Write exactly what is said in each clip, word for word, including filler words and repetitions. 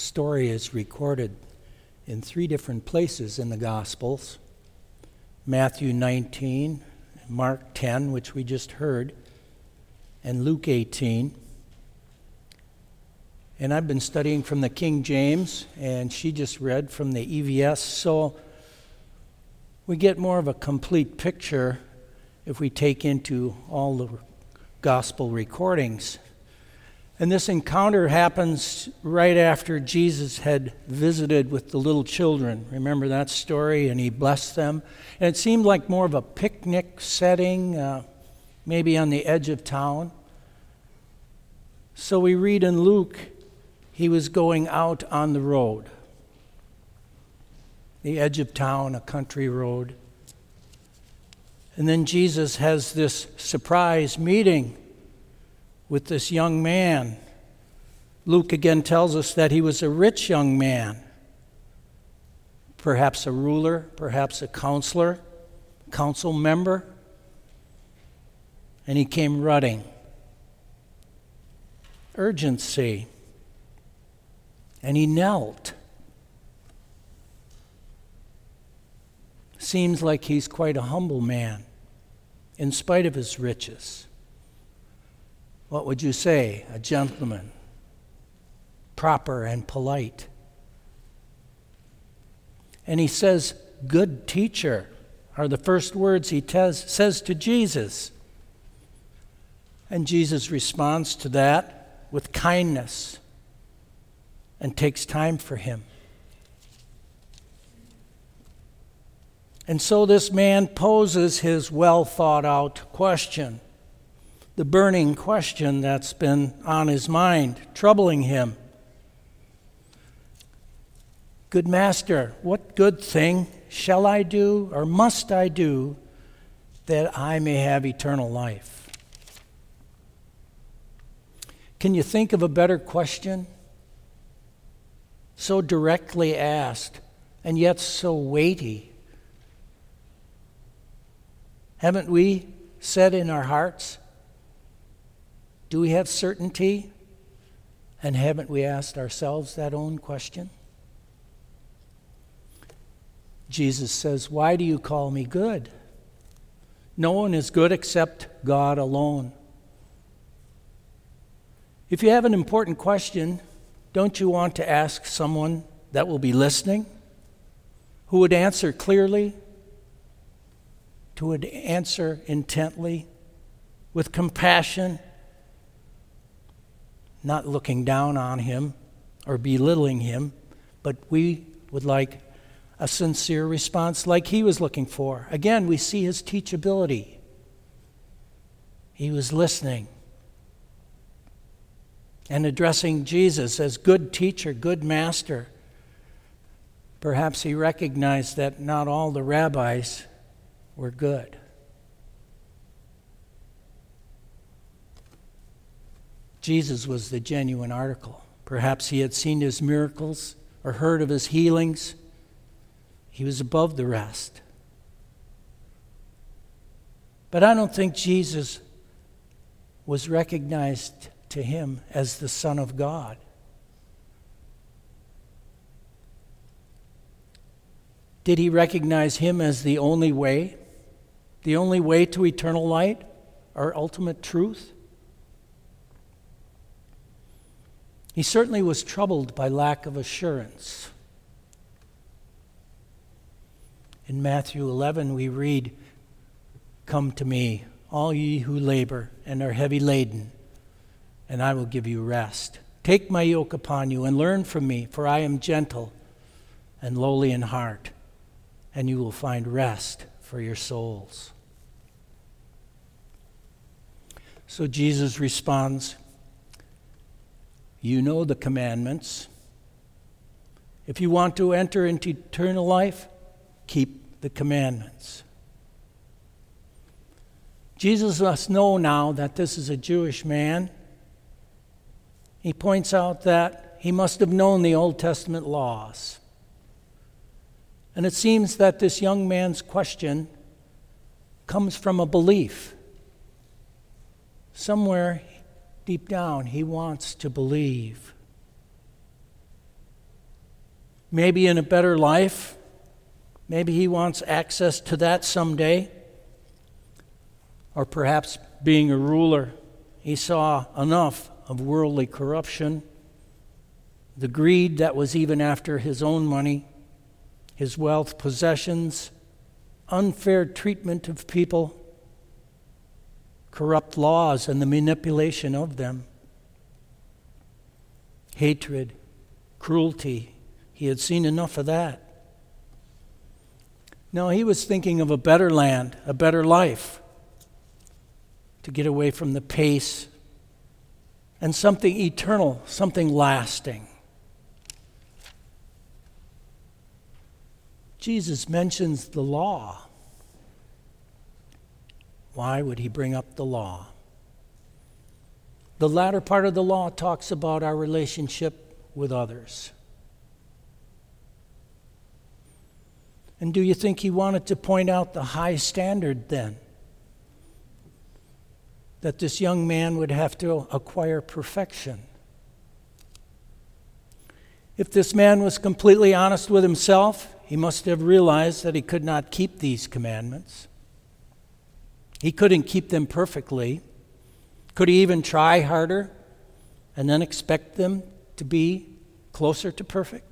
story is recorded in three different places in the Gospels. Matthew nineteen, Mark ten, which we just heard, and Luke eighteen. And I've been studying from the King James, and she just read from the E V S, so we get more of a complete picture if we take into all the gospel recordings. And this encounter happens right after Jesus had visited with the little children. Remember that story? And he blessed them. And it seemed like more of a picnic setting, uh, maybe on the edge of town. So we read in Luke, he was going out on the road. The edge of town, a country road. And then Jesus has this surprise meeting with this young man. Luke again tells us that he was a rich young man, perhaps a ruler, perhaps a counselor, council member, and he came running. Urgency. And he knelt. Seems like he's quite a humble man, in spite of his riches. What would you say? A gentleman, proper and polite. And he says, "Good teacher," are the first words he tes- says to Jesus. And Jesus responds to that with kindness and takes time for him. And so this man poses his well-thought-out question, the burning question that's been on his mind, troubling him. "Good master, what good thing shall I do or must I do that I may have eternal life?" Can you think of a better question? So directly asked, and yet so weighty. Haven't we said in our hearts, do we have certainty? And haven't we asked ourselves that own question? Jesus says, "Why do you call me good? No one is good except God alone." If you have an important question, don't you want to ask someone that will be listening, who would answer clearly, who would answer intently, with compassion, not looking down on him or belittling him, but we would like a sincere response like he was looking for. Again, we see his teachability. He was listening and addressing Jesus as good teacher, good master. Perhaps he recognized that not all the rabbis were good. Jesus was the genuine article. Perhaps he had seen his miracles or heard of his healings. He was above the rest. But I don't think Jesus was recognized to him as the Son of God. Did he recognize him as the only way, the only way to eternal light, our ultimate truth? He certainly was troubled by lack of assurance. In Matthew eleven, we read, "Come to me, all ye who labor and are heavy laden, and I will give you rest. Take my yoke upon you and learn from me, for I am gentle and lowly in heart, and you will find rest for your souls." So Jesus responds, "You know the commandments. If you want to enter into eternal life, keep the commandments." Jesus must know now that this is a Jewish man. He points out that he must have known the Old Testament laws. And it seems that this young man's question comes from a belief. Somewhere deep down, he wants to believe. maybe in a better life. Maybe he wants access to that someday. Or perhaps being a ruler, he saw enough of worldly corruption, the greed that was even after his own money, his wealth, possessions, unfair treatment of people, corrupt laws and the manipulation of them, hatred, cruelty. He had seen enough of that. No, he was thinking of a better land, a better life, to get away from the pace, and something eternal, something lasting. Jesus mentions the law. Why would he bring up the law? The latter part of the law talks about our relationship with others. And do you think he wanted to point out the high standard then? That this young man would have to acquire perfection. If this man was completely honest with himself, he must have realized that he could not keep these commandments. He couldn't keep them perfectly. Could he even try harder and then expect them to be closer to perfect?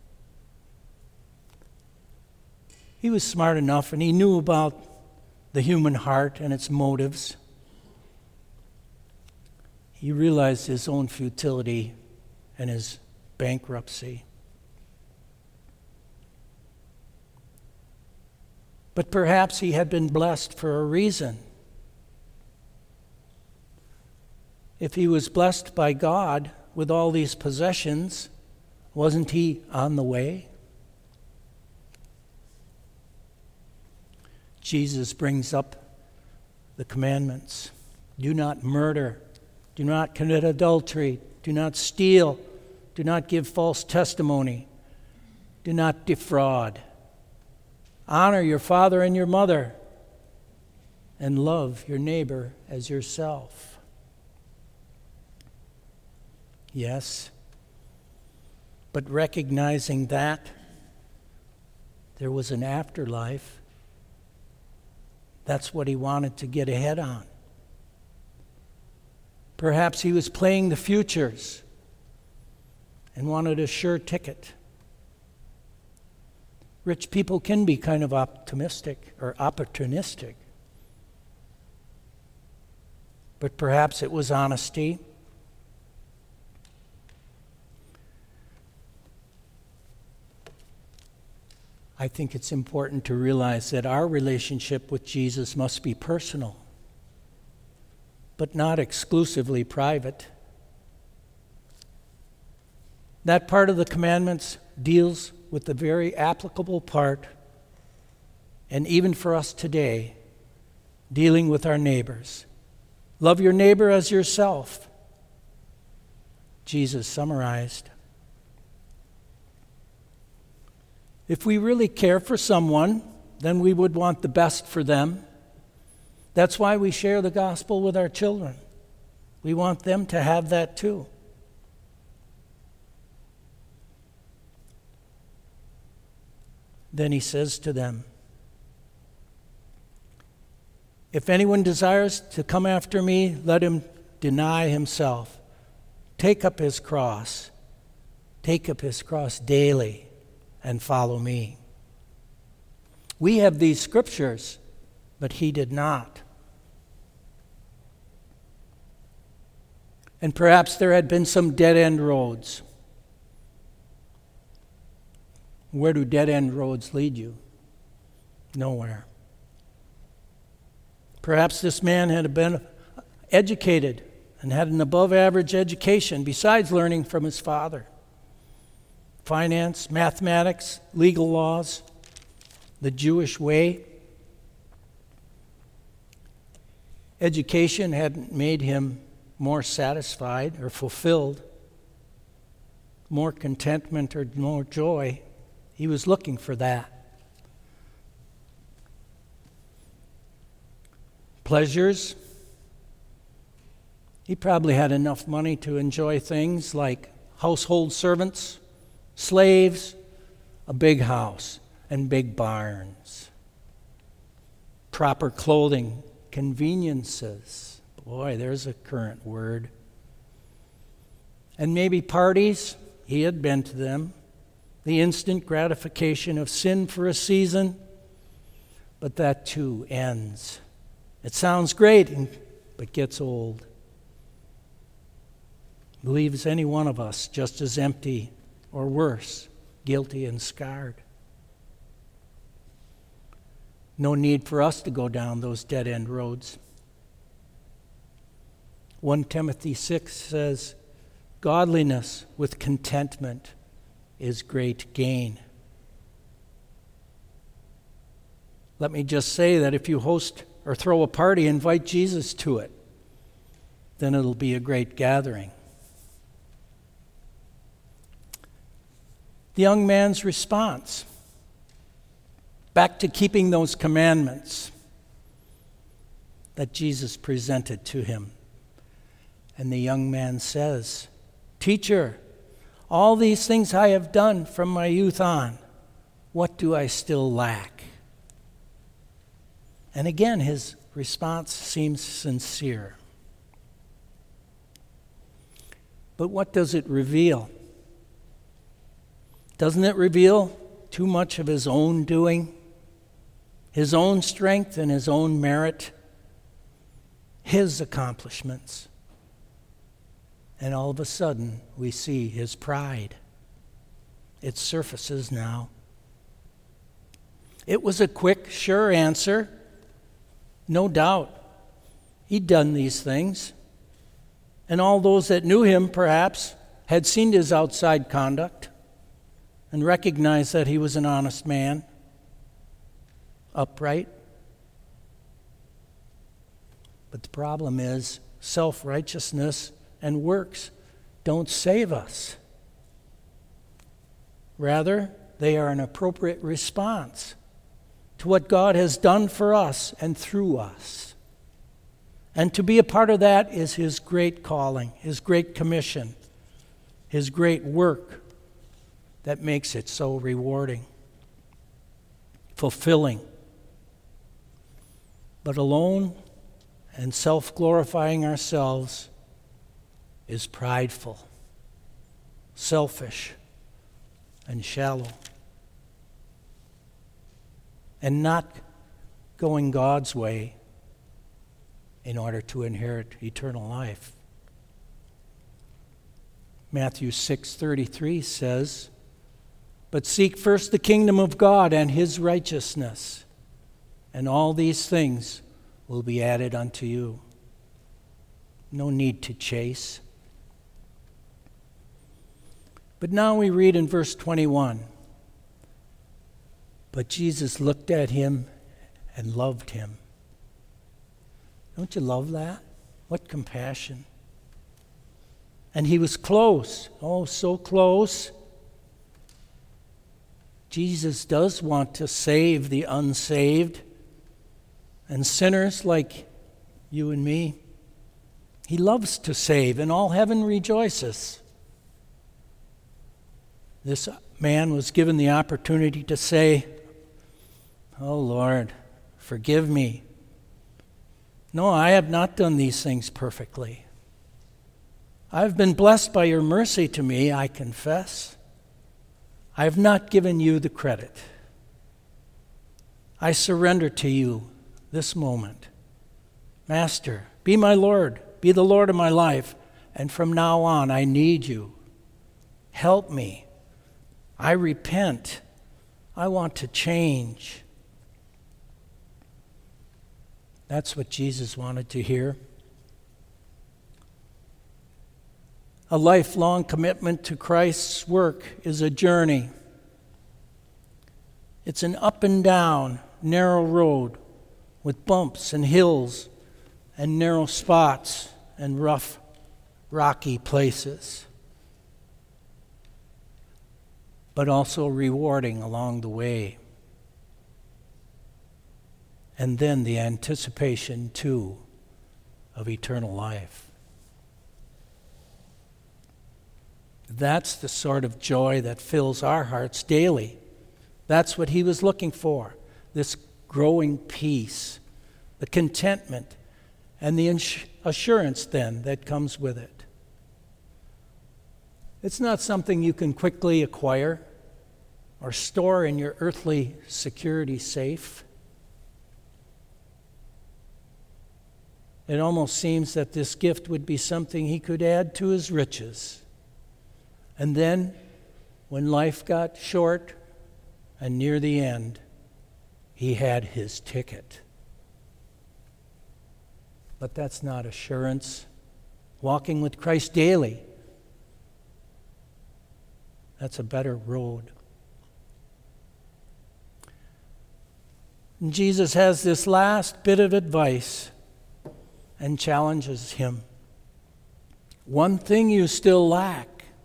He was smart enough, and he knew about the human heart and its motives. He realized his own futility and his bankruptcy. But perhaps he had been blessed for a reason. If he was blessed by God with all these possessions, wasn't he on the way? Jesus brings up the commandments. Do not murder. Do not commit adultery. Do not steal. Do not give false testimony. Do not defraud. Honor your father and your mother, and love your neighbor as yourself. Yes, but recognizing that there was an afterlife, that's what he wanted to get ahead on. Perhaps he was playing the futures and wanted a sure ticket. Rich people can be kind of optimistic or opportunistic. But perhaps it was honesty. I think it's important to realize that our relationship with Jesus must be personal, but not exclusively private. That part of the commandments deals with the very applicable part, and even for us today, dealing with our neighbors. Love your neighbor as yourself, Jesus summarized. If we really care for someone, then we would want the best for them. That's why we share the gospel with our children. We want them to have that too. Then he says to them, if anyone desires to come after me, let him deny himself. Take up his cross. Take up his cross daily and follow me. We have these scriptures, but he did not. And perhaps there had been some dead-end roads. Where do dead-end roads lead you? Nowhere. Perhaps this man had been educated and had an above-average education besides learning from his father. Finance, mathematics, legal laws, the Jewish way. Education hadn't made him more satisfied or fulfilled, more contentment or more joy. He was looking for that. Pleasures. He probably had enough money to enjoy things like household servants, slaves, a big house, and big barns. Proper clothing, conveniences. Boy, there's a current word. And maybe parties, he had been to them. The instant gratification of sin for a season, but that too ends. It sounds great, but gets old. Leaves any one of us just as empty, or worse, guilty and scarred. No need for us to go down those dead-end roads. First Timothy six says, godliness with contentment is great gain. Let me just say that if you host or throw a party, invite Jesus to it, then it'll be a great gathering. The young man's response, back to keeping those commandments that Jesus presented to him. And the young man says, Teacher, all these things I have done from my youth on. What do I still lack? And again, his response seems sincere. But what does it reveal? Doesn't it reveal too much of his own doing? His own strength and his own merit? His accomplishments? And all of a sudden, we see his pride. It surfaces now. It was a quick, sure answer. No doubt. He'd done these things. And all those that knew him, perhaps, had seen his outside conduct and recognized that he was an honest man, upright. But the problem is, self-righteousness and works don't save us. Rather, they are an appropriate response to what God has done for us and through us. And to be a part of that is his great calling, his great commission, his great work that makes it so rewarding, fulfilling. But alone and self-glorifying ourselves is prideful, selfish, and shallow, and not going God's way in order to inherit eternal life. Matthew six thirty-three says, But seek first the kingdom of God and his righteousness, and all these things will be added unto you. No need to chase. But now we read in verse twenty-one, But Jesus looked at him and loved him. Don't you love that? What compassion. And he was close, oh, so close. Jesus does want to save the unsaved and sinners like you and me. He loves to save, and all heaven rejoices. This man was given the opportunity to say, Oh Lord, forgive me. No, I have not done these things perfectly. I've been blessed by your mercy to me, I confess. I have not given you the credit. I surrender to you this moment. Master, be my Lord, be the Lord of my life, and from now on I need you. Help me. I repent. I want to change. That's what Jesus wanted to hear. A lifelong commitment to Christ's work is a journey. It's an up and down, narrow road with bumps and hills and narrow spots and rough, rocky places, but also rewarding along the way. And then the anticipation, too, of eternal life. That's the sort of joy that fills our hearts daily That's what he was looking for, this growing peace, the contentment, and the ins- assurance then that comes with it. It's not something you can quickly acquire or store in your earthly security safe. It almost seems that this gift would be something he could add to his riches. And then, when life got short and near the end, he had his ticket. But that's not assurance. Walking with Christ daily, that's a better road. And Jesus has this last bit of advice and challenges him. One thing you still lack.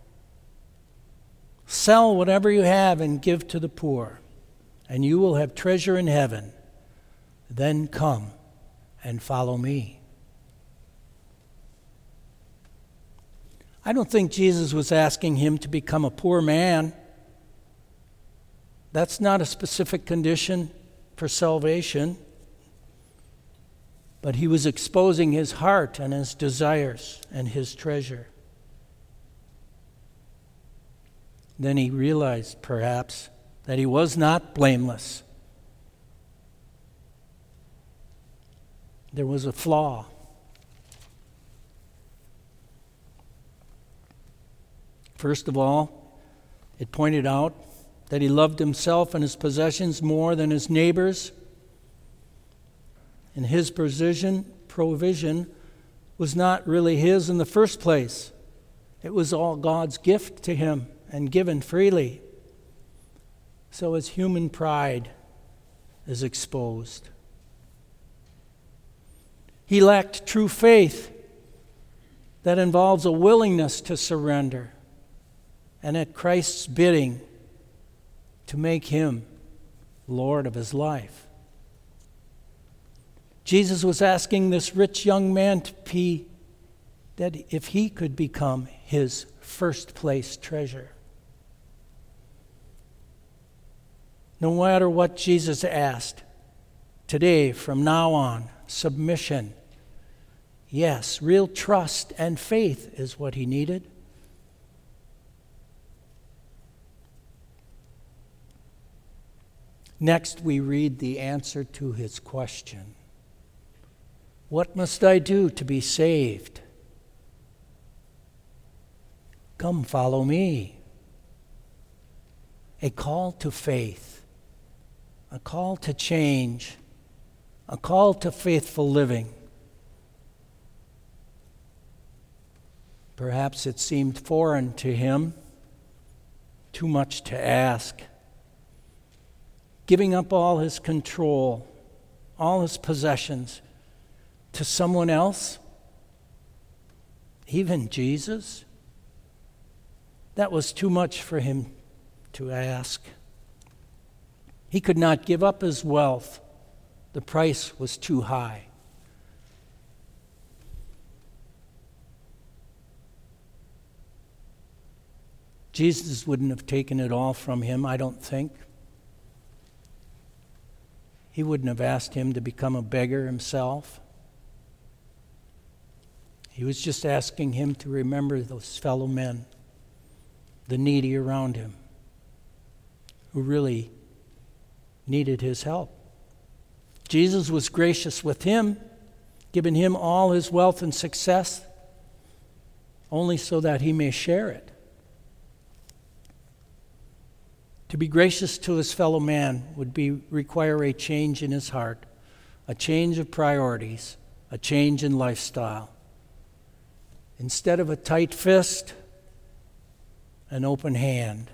Sell whatever you have and give to the poor, and you will have treasure in heaven. Then come and follow me. I don't think Jesus was asking him to become a poor man. That's not a specific condition for salvation. But he was exposing his heart and his desires and his treasure. Then he realized, perhaps, that he was not blameless. There was a flaw. First of all, it pointed out that he loved himself and his possessions more than his neighbors. And his provision, provision was not really his in the first place. It was all God's gift to him and given freely. So his human pride is exposed. He lacked true faith that involves a willingness to surrender and at Christ's bidding to make him Lord of his life. Jesus was asking this rich young man to be, that if he could become his first place treasure. No matter what Jesus asked, today, from now on, submission. Yes, real trust and faith is what he needed. Next, we read the answer to his question. What must I do to be saved? Come, follow me. A call to faith, a call to change, a call to faithful living. Perhaps it seemed foreign to him, too much to ask. Giving up all his control, all his possessions, to someone else, even Jesus, that was too much for him to ask. He could not give up his wealth. The price was too high. Jesus wouldn't have taken it all from him, I don't think. He wouldn't have asked him to become a beggar himself. He was just asking him to remember those fellow men, the needy around him, who really needed his help. Jesus was gracious with him, giving him all his wealth and success, only so that he may share it. To be gracious to his fellow man would be require a change in his heart, a change of priorities, a change in lifestyle. Instead of a tight fist, an open hand.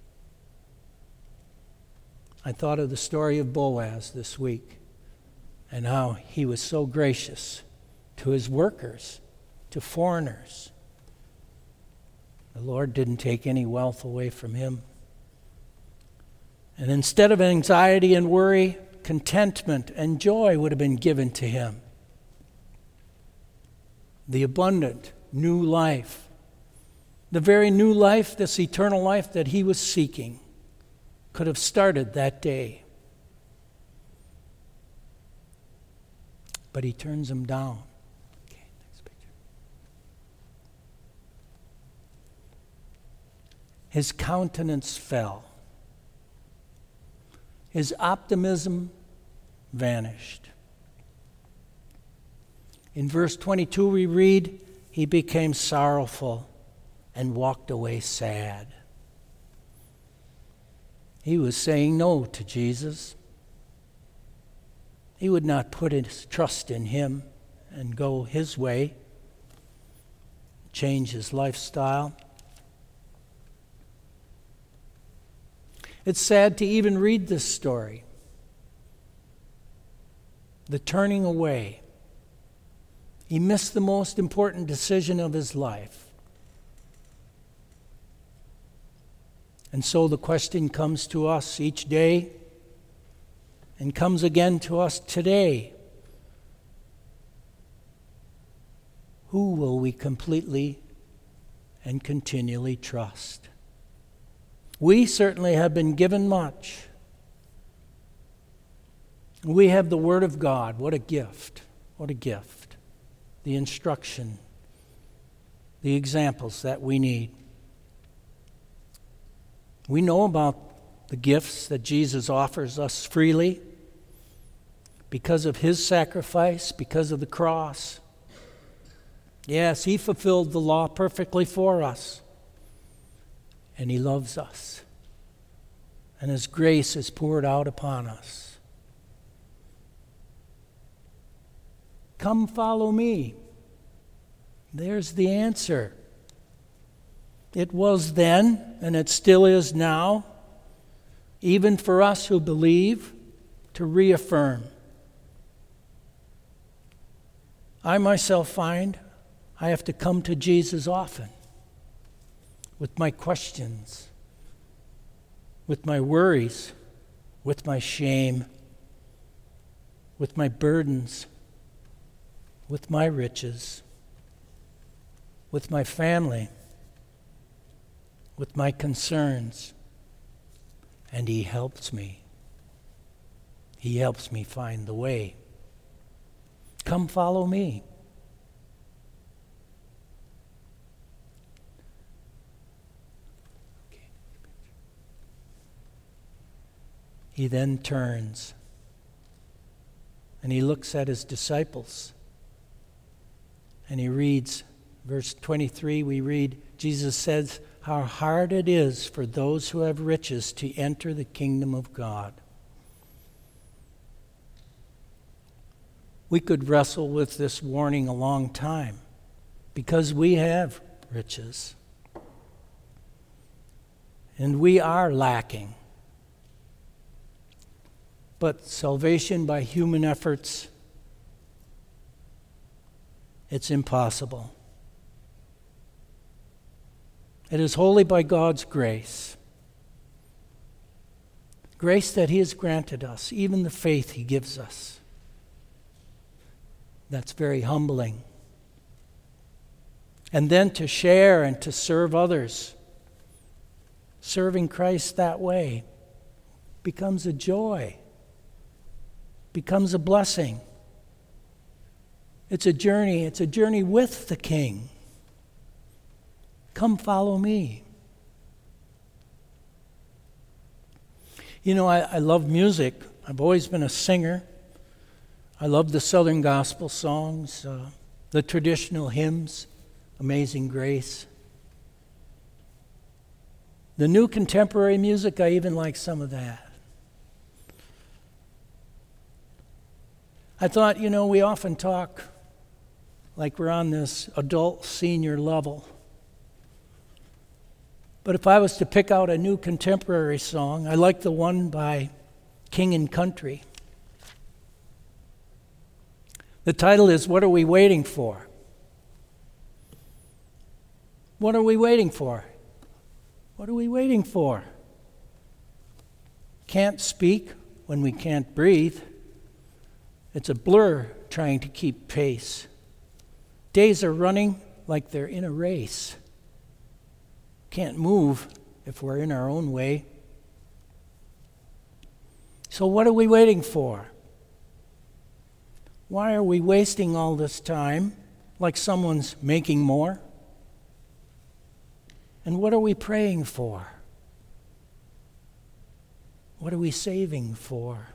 I thought of the story of Boaz this week and how he was so gracious to his workers, to foreigners. The Lord didn't take any wealth away from him. And instead of anxiety and worry, contentment and joy would have been given to him. The abundant new life, the very new life, this eternal life that he was seeking, could have started that day. But he turns him down. Okay, next picture. His countenance fell. His optimism vanished. In verse twenty-two we read, he became sorrowful and walked away sad. He was saying no to Jesus. He would not put his trust in him and go his way, change his lifestyle. It's sad to even read this story. The turning away. He missed the most important decision of his life. And so the question comes to us each day and comes again to us today. Who will we completely and continually trust? We certainly have been given much. We have the Word of God. What a gift. What a gift. The instruction, the examples that we need. We know about the gifts that Jesus offers us freely because of his sacrifice, because of the cross. Yes, he fulfilled the law perfectly for us. And he loves us. And his grace is poured out upon us. Come follow me. There's the answer. It was then, and it still is now, even for us who believe, to reaffirm. I myself find I have to come to Jesus often with my questions, with my worries, with my shame, with my burdens, with my riches, with my family, with my concerns, and he helps me. He helps me find the way. Come follow me. Okay. He then turns and he looks at his disciples and he reads, verse twenty-three, we read, Jesus says, how hard it is for those who have riches to enter the kingdom of God. We could wrestle with this warning a long time because we have riches. And we are lacking. But salvation by human efforts, it's impossible. It is wholly by God's grace. Grace that he has granted us, even the faith he gives us. That's very humbling. And then to share and to serve others, serving Christ that way, becomes a joy, becomes a blessing. It's a journey, it's a journey with the King. Come follow me. You know, I, I love music. I've always been a singer. I love the Southern gospel songs, uh, the traditional hymns, Amazing Grace. The new contemporary music, I even like some of that. I thought, you know, we often talk like we're on this adult senior level. But if I was to pick out a new contemporary song, I like the one by King and Country. The title is, What Are We Waiting For? What are we waiting for? What are we waiting for? Can't speak when we can't breathe. It's a blur trying to keep pace. Days are running like they're in a race. Can't move if we're in our own way. So what are we waiting for? Why are we wasting all this time like someone's making more? And what are we praying for? What are we saving for?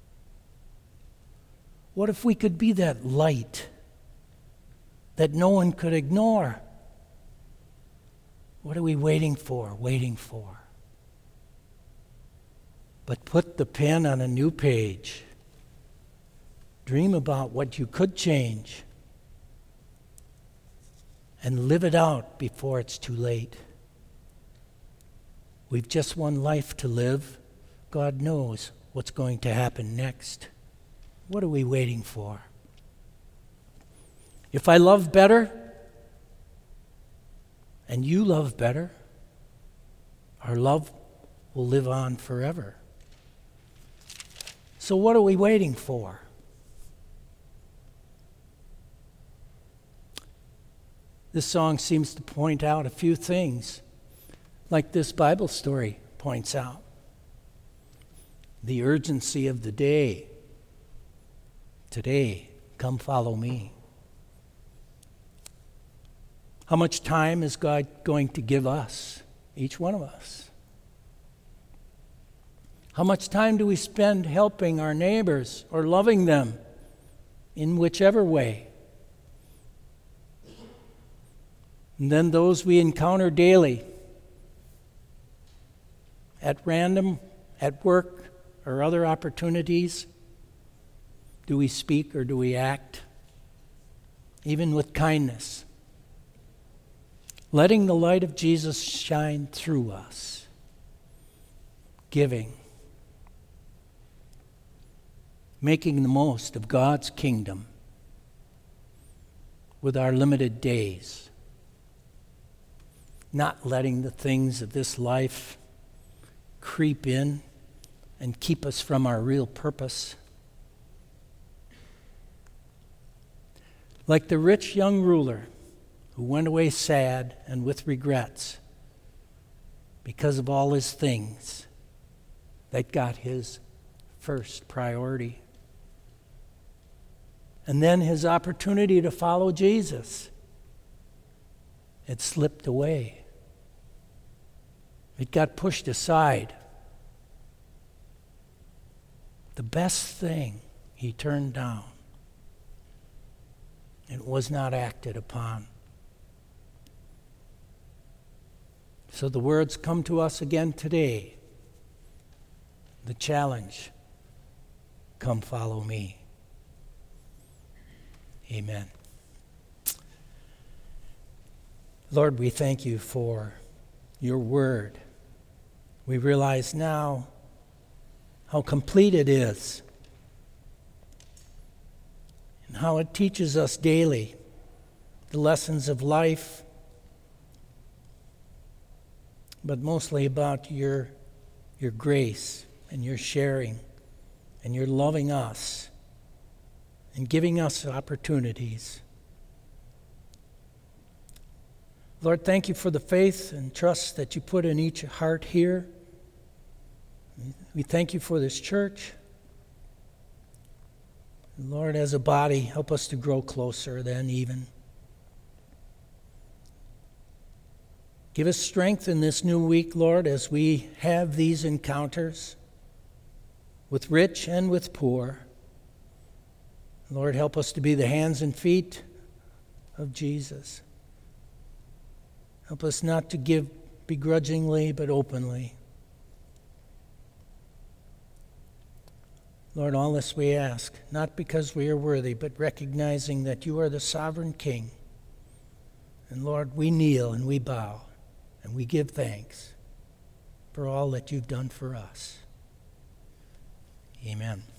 What if we could be that light that no one could ignore? What are we waiting for, waiting for? But put the pen on a new page. Dream about what you could change. And live it out before it's too late. We've just one life to live. God knows what's going to happen next. What are we waiting for? If I love better, and you love better, our love will live on forever. So what are we waiting for? This song seems to point out a few things, like this Bible story points out. The urgency of the day. Today, come follow me. How much time is God going to give us, each one of us? How much time do we spend helping our neighbors or loving them in whichever way? And then those we encounter daily, at random, at work, or other opportunities, do we speak or do we act? Even with kindness. Letting the light of Jesus shine through us. Giving. Making the most of God's kingdom with our limited days. Not letting the things of this life creep in and keep us from our real purpose. Like the rich young ruler who went away sad and with regrets because of all his things that got his first priority. And then his opportunity to follow Jesus, it slipped away. It got pushed aside. The best thing he turned down. It was not acted upon. So the words come to us again today. The challenge, come follow me. Amen. Lord, we thank you for your word. We realize now how complete it is and how it teaches us daily the lessons of life, but mostly about your, your grace and your sharing and your loving us and giving us opportunities. Lord, thank you for the faith and trust that you put in each heart here. We thank you for this church. Lord, as a body, help us to grow closer than even. Give us strength in this new week, Lord, as we have these encounters with rich and with poor. Lord, help us to be the hands and feet of Jesus. Help us not to give begrudgingly, but openly. Lord, all this we ask, not because we are worthy, but recognizing that you are the sovereign King. And Lord, we kneel and we bow and we give thanks for all that you've done for us. Amen.